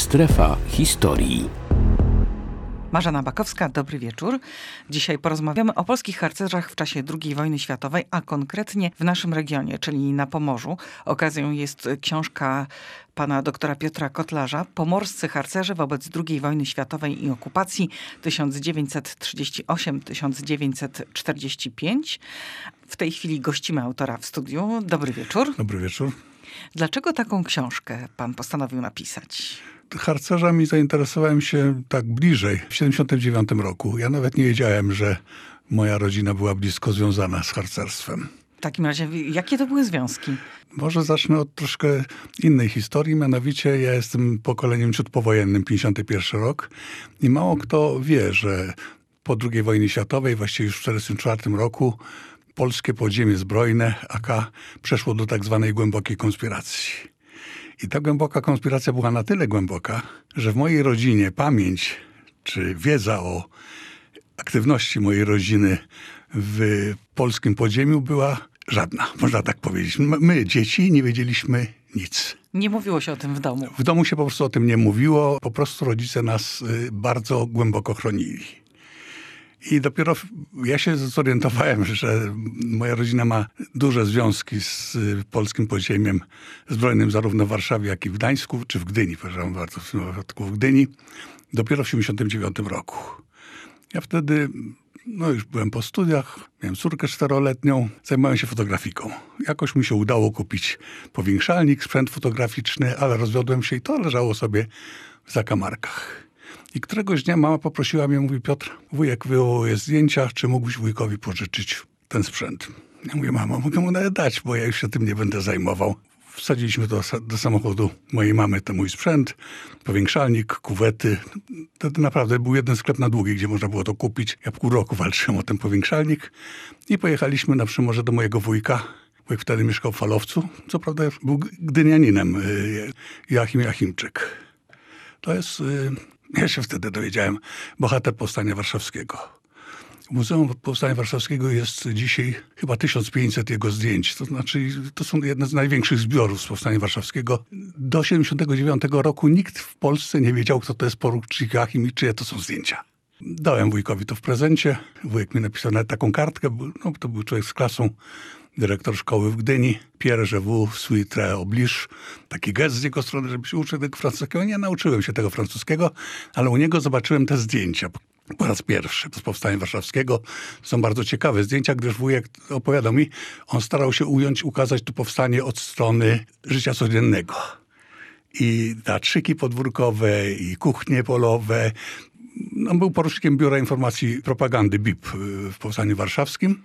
Strefa historii. Marzena Bakowska, dobry wieczór. Dzisiaj porozmawiamy o polskich harcerzach w czasie II wojny światowej, a konkretnie w naszym regionie, czyli na Pomorzu. Okazją jest książka pana doktora Piotra Kotlarza „Pomorscy harcerze wobec II wojny światowej i okupacji 1938-1945”. W tej chwili gościmy autora w studiu. Dobry wieczór. Dobry wieczór. Dlaczego taką książkę pan postanowił napisać? Harcerzami zainteresowałem się tak bliżej w 1979 roku. Ja nawet nie wiedziałem, że moja rodzina była blisko związana z harcerstwem. W takim razie, jakie to były związki? Może zacznę od troszkę innej historii, mianowicie ja jestem pokoleniem ciut powojennym, 51 rok i mało kto wie, że po II wojnie światowej, właściwie już w 1944 roku, polskie podziemie zbrojne AK przeszło do tak zwanej głębokiej konspiracji. I ta głęboka konspiracja była na tyle głęboka, że w mojej rodzinie pamięć czy wiedza o aktywności mojej rodziny w polskim podziemiu była żadna, można tak powiedzieć. My, dzieci, nie wiedzieliśmy nic. Nie mówiło się o tym w domu. W domu się po prostu o tym nie mówiło, po prostu rodzice nas bardzo głęboko chronili. I dopiero ja się zorientowałem, że moja rodzina ma duże związki z polskim podziemiem zbrojnym zarówno w Warszawie, jak i w Gdańsku, czy w Gdyni, przepraszam bardzo, w tym wypadku w Gdyni, dopiero w 1979 roku. Ja wtedy już byłem po studiach, miałem córkę 4-letnią, zajmowałem się fotografiką. Jakoś mi się udało kupić powiększalnik, sprzęt fotograficzny, ale rozwiodłem się i to leżało sobie w zakamarkach. I któregoś dnia mama poprosiła mnie, mówi: Piotr, wujek wywołuje zdjęcia, czy mógłbyś wujkowi pożyczyć ten sprzęt? Ja mówię: mamo, mogę mu nawet dać, bo ja już się tym nie będę zajmował. Wsadziliśmy do samochodu mojej mamy ten mój sprzęt, powiększalnik, kuwety. To naprawdę był jeden sklep na Długiej, gdzie można było to kupić. Ja pół roku walczyłem o ten powiększalnik i pojechaliśmy na Przymorze do mojego wujka. Wujek wtedy mieszkał w Falowcu, co prawda był gdynianinem, Joachim Jachimczyk. To jest... Ja się wtedy dowiedziałem, bohater Powstania Warszawskiego. W Muzeum Powstania Warszawskiego jest dzisiaj chyba 1500 jego zdjęć. To znaczy, to są jedne z największych zbiorów z Powstania Warszawskiego. Do 1979 roku nikt w Polsce nie wiedział, kto to jest porucznik Joachim i czyje to są zdjęcia. Dałem wujkowi to w prezencie. Wujek mi napisał nawet taką kartkę. To był człowiek z klasą, dyrektor szkoły w Gdyni. Pierre, je vous suis très oblige. Taki gest z jego strony, żeby się uczył tego francuskiego. Nie nauczyłem się tego francuskiego, ale u niego zobaczyłem te zdjęcia po raz pierwszy z Powstania Warszawskiego. Są bardzo ciekawe zdjęcia, gdyż wujek opowiadał mi, on starał się ukazać tu powstanie od strony życia codziennego. I teatrzyki podwórkowe, i kuchnie polowe. On był porucznikiem Biura Informacji Propagandy BIP w Powstaniu Warszawskim.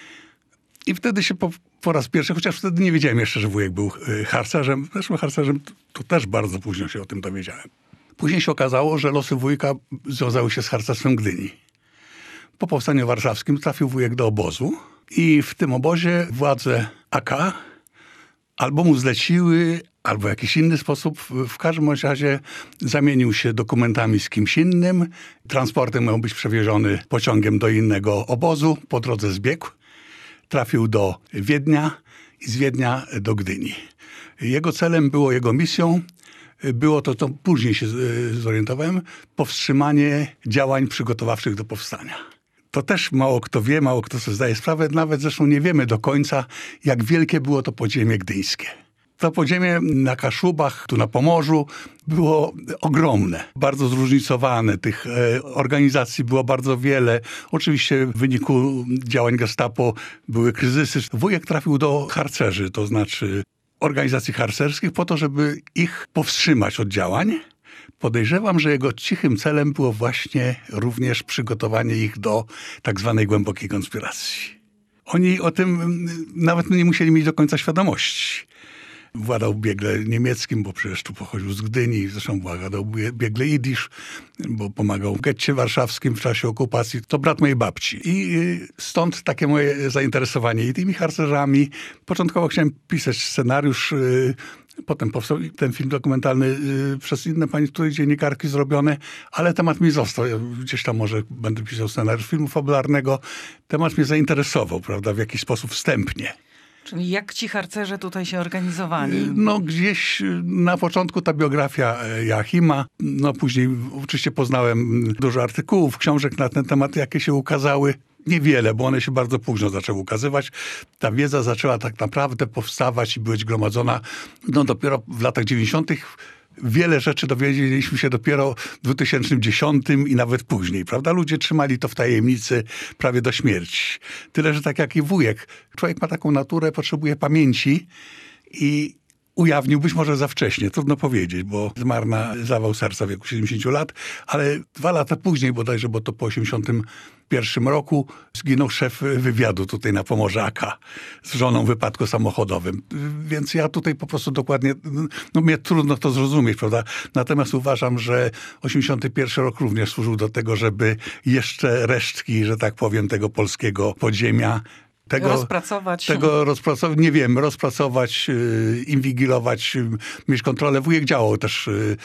I wtedy się po raz pierwszy, chociaż wtedy nie wiedziałem jeszcze, że wujek był harcerzem. Zresztą harcerzem to też bardzo późno się o tym dowiedziałem. Później się okazało, że losy wujka związały się z harcerstwem Gdyni. Po Powstaniu Warszawskim trafił wujek do obozu i w tym obozie władze AK albo mu zleciły, albo w jakiś inny sposób, w każdym razie zamienił się dokumentami z kimś innym. Transportem miał być przewieziony pociągiem do innego obozu, po drodze zbiegł. Trafił do Wiednia i z Wiednia do Gdyni. Jego celem było, jego misją było to później się zorientowałem, powstrzymanie działań przygotowawczych do powstania. To też mało kto wie, mało kto sobie zdaje sprawę, nawet zresztą nie wiemy do końca, jak wielkie było to podziemie gdyńskie. To podziemie na Kaszubach, tu na Pomorzu, było ogromne, bardzo zróżnicowane. Tych organizacji było bardzo wiele. Oczywiście w wyniku działań Gestapo były kryzysy. Wujek trafił do harcerzy, to znaczy organizacji harcerskich, po to, żeby ich powstrzymać od działań. Podejrzewam, że jego cichym celem było właśnie również przygotowanie ich do tak zwanej głębokiej konspiracji. Oni o tym nawet nie musieli mieć do końca świadomości. Władał biegle niemieckim, bo przecież tu pochodził z Gdyni. Zresztą władał biegle jidysz, bo pomagał w getcie warszawskim w czasie okupacji. To brat mojej babci. I stąd takie moje zainteresowanie i tymi harcerzami. Początkowo chciałem pisać scenariusz. Potem powstał ten film dokumentalny przez inne pani tutaj dziennikarki zrobione, ale temat mi został. Ja gdzieś tam może będę pisał scenariusz filmu fabularnego. Temat mnie zainteresował, prawda, w jakiś sposób wstępnie. Czyli jak ci harcerze tutaj się organizowali? No gdzieś na początku ta biografia Joachima, no później oczywiście poznałem dużo artykułów, książek na ten temat, jakie się ukazały. Niewiele, bo one się bardzo późno zaczęły ukazywać. Ta wiedza zaczęła tak naprawdę powstawać i być gromadzona no dopiero w latach 90. Wiele rzeczy dowiedzieliśmy się dopiero w 2010 i nawet później, prawda? Ludzie trzymali to w tajemnicy prawie do śmierci. Tyle, że tak jak i wujek, człowiek ma taką naturę, potrzebuje pamięci i ujawnił być może za wcześnie, trudno powiedzieć, bo zmarł na zawał serca w wieku 70 lat, ale 2 lata później bodajże, bo to po 81 roku, zginął szef wywiadu tutaj na Pomorzu AK z żoną w wypadku samochodowym. Więc ja tutaj po prostu dokładnie, no mnie trudno to zrozumieć, prawda? Natomiast uważam, że 81 rok również służył do tego, żeby jeszcze resztki, że tak powiem, tego polskiego podziemia rozpracować, nie wiem, inwigilować, mieć kontrolę. Wujek działał też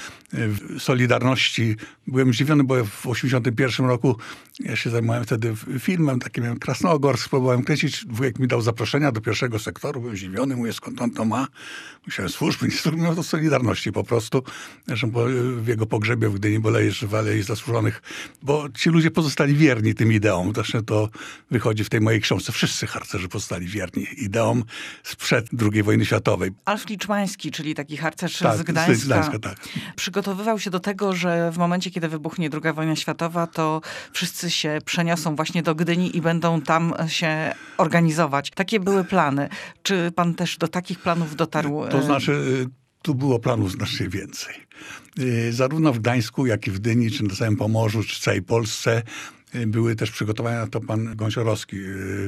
w Solidarności. Byłem zdziwiony, bo w 81 roku ja się zajmowałem wtedy filmem, takim miałem Krasnogorsk, próbowałem kręcić. Wujek mi dał zaproszenia do pierwszego sektoru. Byłem zdziwiony, mówię, skąd on to ma? Musiałem służby, nie miał do Solidarności po prostu. Zresztą w jego pogrzebie w Gdyni bodajże w Alei Zasłużonych, bo ci ludzie pozostali wierni tym ideom. Zresztą to wychodzi w tej mojej książce. Wszyscy harcerzy pozostali wierni ideom sprzed II wojny światowej. Alf Liczmański, czyli taki harcerz tak, z Gdańska, tak. Przygotowywał się do tego, że w momencie, kiedy wybuchnie II wojna światowa, to wszyscy się przeniosą właśnie do Gdyni i będą tam się organizować. Takie były plany. Czy pan też do takich planów dotarł? To znaczy, tu było planów znacznie więcej. Zarówno w Gdańsku, jak i w Gdyni, czy na całym Pomorzu, czy w całej Polsce były też przygotowania, to pan Gąsiorowski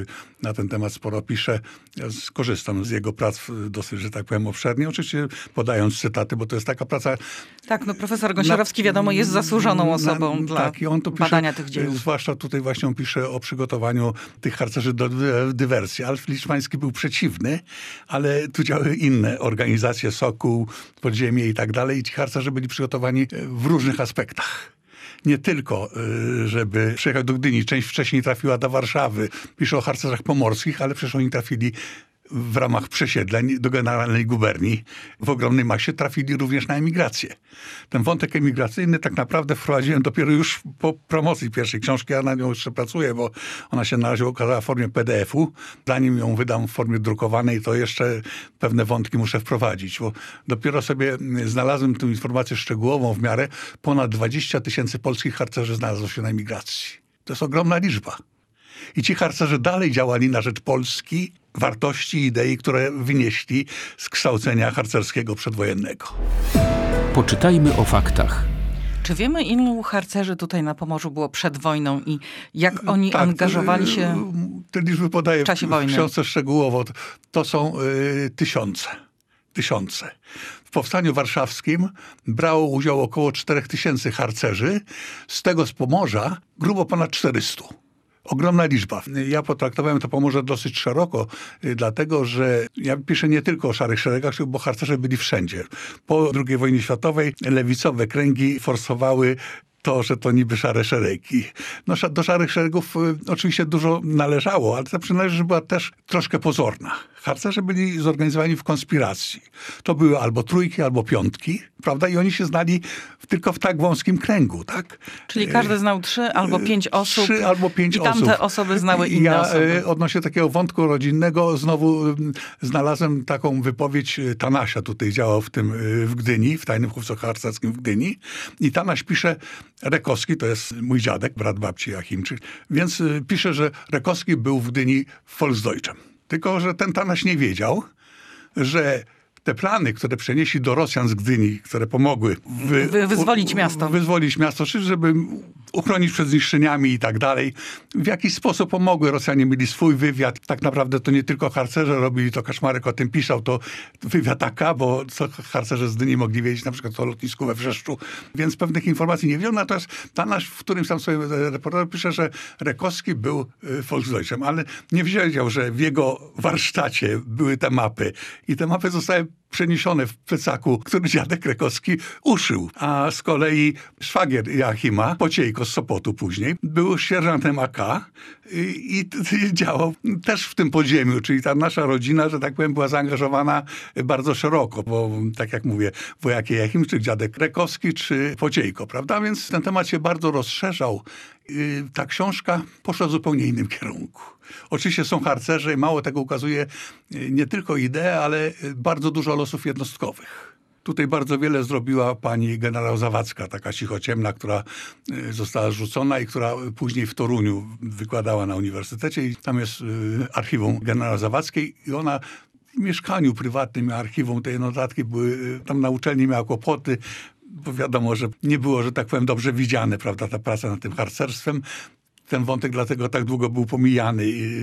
na ten temat sporo pisze. Ja skorzystam z jego prac dosyć, że tak powiem, obszernie. Oczywiście podając cytaty, bo to jest taka praca... Tak, no profesor Gąsiorowski wiadomo jest zasłużoną osobą dla i on tu pisze, badania tych dziejów. Zwłaszcza tutaj właśnie on pisze o przygotowaniu tych harcerzy do dywersji. Alf Liczmański był przeciwny, ale tu działały inne organizacje, Sokół, Podziemie i tak dalej. I ci harcerze byli przygotowani w różnych aspektach. Nie tylko, żeby przyjechać do Gdyni. Część wcześniej trafiła do Warszawy. Pisze o harcerzach pomorskich, ale przecież oni trafili w ramach przesiedleń do generalnej guberni. W ogromnej masie trafili również na emigrację. Ten wątek emigracyjny tak naprawdę wprowadziłem dopiero już po promocji pierwszej książki. Ja na nią jeszcze pracuję, bo ona się na razie ukazała w formie PDF-u. Zanim ją wydam w formie drukowanej, to jeszcze pewne wątki muszę wprowadzić, bo dopiero sobie znalazłem tę informację szczegółową w miarę. Ponad 20 000 polskich harcerzy znalazło się na emigracji. To jest ogromna liczba. I ci harcerze dalej działali na rzecz Polski, wartości i idei, które wynieśli z kształcenia harcerskiego przedwojennego. Poczytajmy o faktach. Czy wiemy, ilu harcerzy tutaj na Pomorzu było przed wojną i jak oni angażowali się te liczby podaję w czasie wojny? W książce szczegółowo. To są tysiące. W Powstaniu Warszawskim brało udział około 4000 harcerzy, z tego z Pomorza grubo ponad 400. Ogromna liczba. Ja potraktowałem to Pomorze dosyć szeroko, dlatego że ja piszę nie tylko o szarych szeregach, bo harcerze byli wszędzie. Po II wojnie światowej lewicowe kręgi forsowały to, że to niby szare szeregi. No, do szarych szeregów oczywiście dużo należało, ale ta przynależność była też troszkę pozorna. Harcerze byli zorganizowani w konspiracji. To były albo trójki, albo piątki, prawda? I oni się znali tylko w tak wąskim kręgu, tak? Czyli każdy znał 3 albo 5 osób. 3 albo 5 osób. I tamte osoby znały inne osoby. Odnośnie takiego wątku rodzinnego znowu znalazłem taką wypowiedź Tanasia. Tutaj działał w Gdyni, w Tajnym Chówcu Harcerskim w Gdyni. I Tanaś pisze, Rekowski, to jest mój dziadek, brat babci Joachimczyk, więc pisze, że Rekowski był w Gdyni Volksdeutschem. Tylko że ten Tanaś nie wiedział, że te plany, które przenieśli do Rosjan z Gdyni, które pomogły wyzwolić miasto, czy żeby uchronić przed zniszczeniami i tak dalej, w jakiś sposób pomogły. Rosjanie mieli swój wywiad. Tak naprawdę to nie tylko harcerze robili, to Kaczmarek o tym pisał, to wywiad AK, bo co harcerze z Gdyni mogli wiedzieć, na przykład o lotnisku we Wrzeszczu, więc pewnych informacji nie wiedział. Natomiast Tanaś w którymś tam swoim reporterze pisze, że Rekowski był Volksdeutschem, ale nie wiedział, że w jego warsztacie były te mapy. I te mapy zostały przeniesione w plecaku, który dziadek Krekowski uszył. A z kolei szwagier Joachima, Pociejko z Sopotu później, był sierżantem AK i działał też w tym podziemiu, czyli ta nasza rodzina, że tak powiem, była zaangażowana bardzo szeroko, bo tak jak mówię, wojak Joachim, czy dziadek Krekowski, czy Pociejko, prawda? Więc ten temat się bardzo rozszerzał. Ta książka poszła w zupełnie innym kierunku. Oczywiście są harcerze i mało tego ukazuje nie tylko ideę, ale bardzo dużo losów jednostkowych. Tutaj bardzo wiele zrobiła pani generał Zawadzka, taka cichociemna, która została zrzucona i która później w Toruniu wykładała na uniwersytecie. I tam jest archiwum generała Zawadzkiej i ona w mieszkaniu prywatnym archiwum, te notatki były, tam na uczelni miała kłopoty, bo wiadomo, że nie było, że tak powiem, dobrze widziane, prawda, ta praca nad tym harcerstwem. Ten wątek dlatego tak długo był pomijany.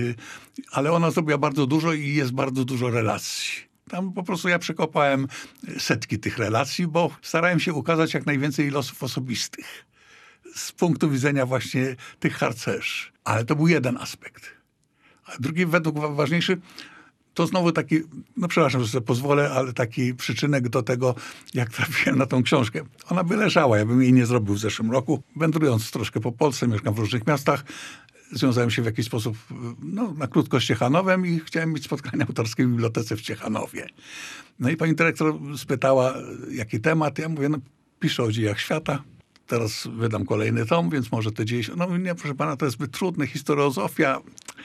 Ale ona zrobiła bardzo dużo i jest bardzo dużo relacji. Tam po prostu ja przekopałem setki tych relacji, bo starałem się ukazać jak najwięcej losów osobistych z punktu widzenia właśnie tych harcerzy. Ale to był jeden aspekt. A drugi, według ważniejszy, to znowu taki, no przepraszam, że sobie pozwolę, ale taki przyczynek do tego, jak trafiłem na tą książkę. Ona by leżała, ja bym jej nie zrobił w zeszłym roku. Wędrując troszkę po Polsce, mieszkam w różnych miastach, związałem się w jakiś sposób na krótko z Ciechanowem i chciałem mieć spotkanie autorskie w bibliotece w Ciechanowie. No i pani dyrektor spytała, jaki temat. Ja mówię, no piszę o dziejach świata. Teraz wydam kolejny tom, więc może te dzieje... No nie, proszę pana, to jest zbyt trudne, historiozofia.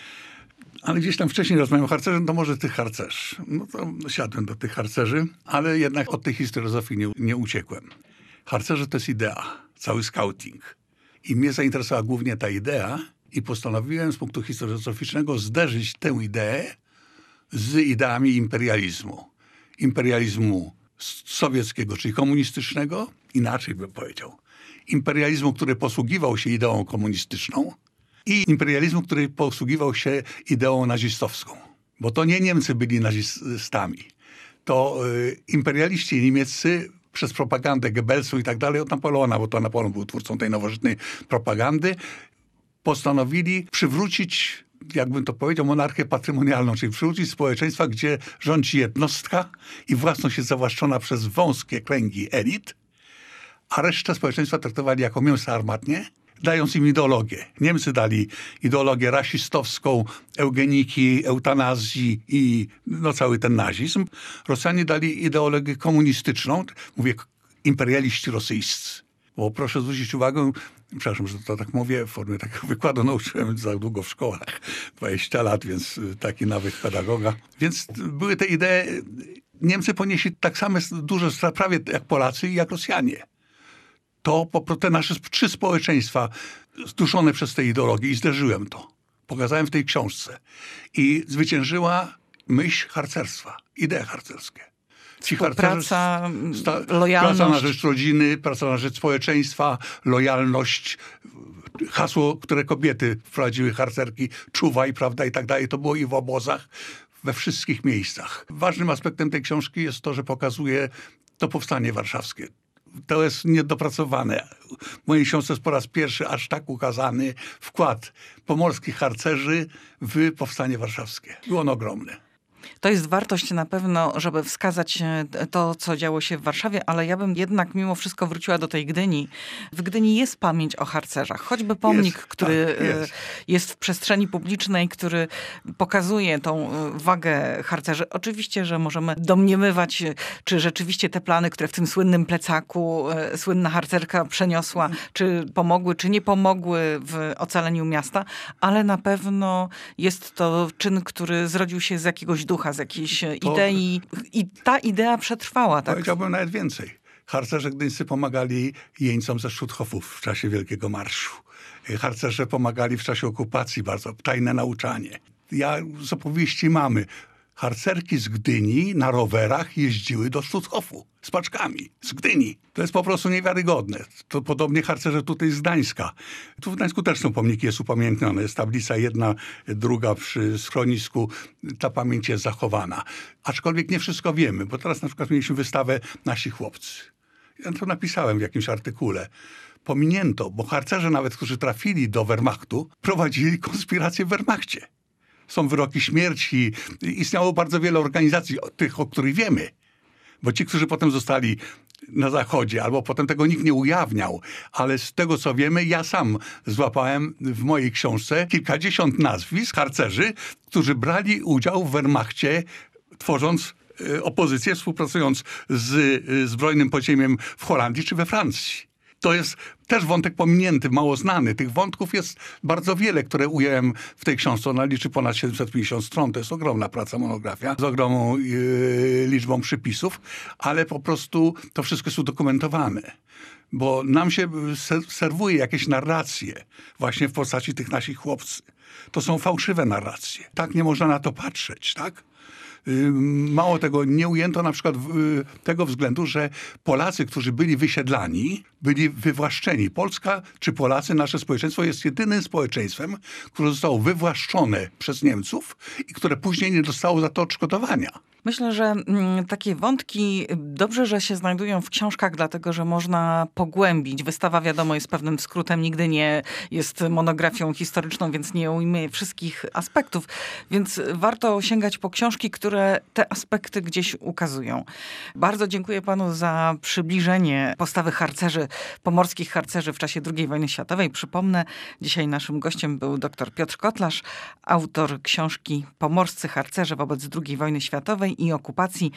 Ale gdzieś tam wcześniej rozmawiałem o harcerzy, no to może tych harcerzy. No to siadłem do tych harcerzy, ale jednak od tej historiozofii nie uciekłem. Harcerze to jest idea, cały scouting. I mnie zainteresowała głównie ta idea i postanowiłem z punktu historiozoficznego zderzyć tę ideę z ideami imperializmu. Imperializmu sowieckiego, czyli komunistycznego, inaczej bym powiedział. Imperializmu, który posługiwał się ideą komunistyczną, i imperializmu, który posługiwał się ideą nazistowską. Bo to nie Niemcy byli nazistami. To imperialiści niemieccy przez propagandę Goebbelsu i tak dalej, od Napoleona, bo to Napoleon był twórcą tej nowożytnej propagandy, postanowili przywrócić, jakbym to powiedział, monarchię patrymonialną, czyli przywrócić społeczeństwa, gdzie rządzi jednostka i własność jest zawłaszczona przez wąskie kręgi elit, a resztę społeczeństwa traktowali jako mięso armatnie, dając im ideologię. Niemcy dali ideologię rasistowską, eugeniki, eutanazji i cały ten nazizm. Rosjanie dali ideologię komunistyczną, mówię imperialiści rosyjscy. Bo proszę zwrócić uwagę, przepraszam, że to tak mówię, w formie takiego wykładu nauczyłem za długo w szkołach, 20 lat, więc taki nawyk pedagoga. Więc były te idee, Niemcy ponieśli tak same duże straty prawie jak Polacy i jak Rosjanie. To te nasze 3 społeczeństwa zduszone przez te ideologie i zderzyłem to. Pokazałem w tej książce. I zwyciężyła myśl harcerstwa, idee harcerskie. Praca, lojalność. Praca na rzecz rodziny, praca na rzecz społeczeństwa, lojalność, hasło, które kobiety wprowadziły harcerki, czuwaj, prawda, i tak dalej. To było i w obozach, we wszystkich miejscach. Ważnym aspektem tej książki jest to, że pokazuje to powstanie warszawskie. To jest niedopracowane. W mojej książce jest po raz pierwszy aż tak ukazany wkład pomorskich harcerzy w powstanie warszawskie. Był on ogromny. To jest wartość na pewno, żeby wskazać to, co działo się w Warszawie, ale ja bym jednak mimo wszystko wróciła do tej Gdyni. W Gdyni jest pamięć o harcerzach. Choćby pomnik, który jest w przestrzeni publicznej, który pokazuje tą wagę harcerzy. Oczywiście, że możemy domniemywać, czy rzeczywiście te plany, które w tym słynnym plecaku słynna harcerka przeniosła, czy pomogły, czy nie pomogły w ocaleniu miasta, ale na pewno jest to czyn, który zrodził się z jakiegoś ducha, z jakiejś idei i ta idea przetrwała. Tak? Powiedziałbym nawet więcej. Harcerze gdyńscy pomagali jeńcom ze Schutthofów w czasie Wielkiego Marszu. Harcerze pomagali w czasie okupacji bardzo, tajne nauczanie. Z opowieści mamy. Harcerki z Gdyni na rowerach jeździły do Schutthofu z paczkami. Z Gdyni. To jest po prostu niewiarygodne. To podobnie harcerze tutaj z Gdańska. Tu w Gdańsku też są pomniki, jest upamiętnione. Jest tablica 1, 2 przy schronisku. Ta pamięć jest zachowana. Aczkolwiek nie wszystko wiemy, bo teraz na przykład mieliśmy wystawę Nasi chłopcy. Ja to napisałem w jakimś artykule. Pominięto, bo harcerze nawet, którzy trafili do Wehrmachtu, prowadzili konspirację w Wehrmachcie. Są wyroki śmierci. Istniało bardzo wiele organizacji, tych, o których wiemy. Bo ci, którzy potem zostali na Zachodzie, albo potem tego nikt nie ujawniał, ale z tego, co wiemy, ja sam złapałem w mojej książce kilkadziesiąt nazwisk harcerzy, którzy brali udział w Wehrmachcie, tworząc opozycję, współpracując z zbrojnym podziemiem w Holandii czy we Francji. To jest też wątek pominięty, mało znany. Tych wątków jest bardzo wiele, które ująłem w tej książce. Ona liczy ponad 750 stron. To jest ogromna praca, monografia z ogromną liczbą przypisów, ale po prostu to wszystko jest udokumentowane. Bo nam się serwuje jakieś narracje właśnie w postaci tych naszych chłopcy. To są fałszywe narracje. Tak nie można na to patrzeć, tak? Mało tego, nie ujęto na przykład tego względu, że Polacy, którzy byli wysiedlani, byli wywłaszczeni. Polska czy Polacy, nasze społeczeństwo jest jedynym społeczeństwem, które zostało wywłaszczone przez Niemców i które później nie dostało za to odszkodowania. Myślę, że takie wątki dobrze, że się znajdują w książkach, dlatego że można pogłębić. Wystawa, wiadomo, jest pewnym skrótem, nigdy nie jest monografią historyczną, więc nie ujmie wszystkich aspektów. Więc warto sięgać po książki, które te aspekty gdzieś ukazują. Bardzo dziękuję panu za przybliżenie postawy harcerzy, pomorskich harcerzy w czasie II wojny światowej. Przypomnę, dzisiaj naszym gościem był dr Piotr Kotlarz, autor książki Pomorscy harcerze wobec II wojny światowej i okupacji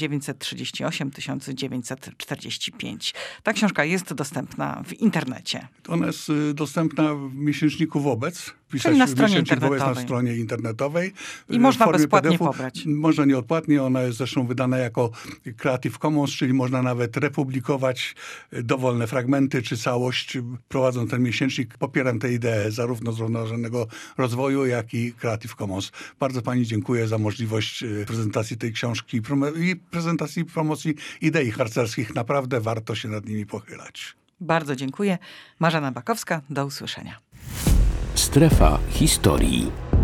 1938-1945. Ta książka jest dostępna w internecie. Ona jest dostępna w miesięczniku Wobec. Czyli na stronie miesięcznik Wobec internetowej. na stronie internetowej. I można w formie bezpłatnie PDF-u. pobrać. Można nieodpłatnie. Ona jest zresztą wydana jako Creative Commons, czyli można nawet republikować dowolne fragmenty czy całość. Prowadząc ten miesięcznik, popieram tę ideę zarówno zrównoważonego rozwoju, jak i Creative Commons. Bardzo pani dziękuję za możliwość prezentacji tej książki i prezentacji promocji idei harcerskich. Naprawdę warto się nad nimi pochylać. Bardzo dziękuję. Marzena Bakowska, do usłyszenia. Strefa historii.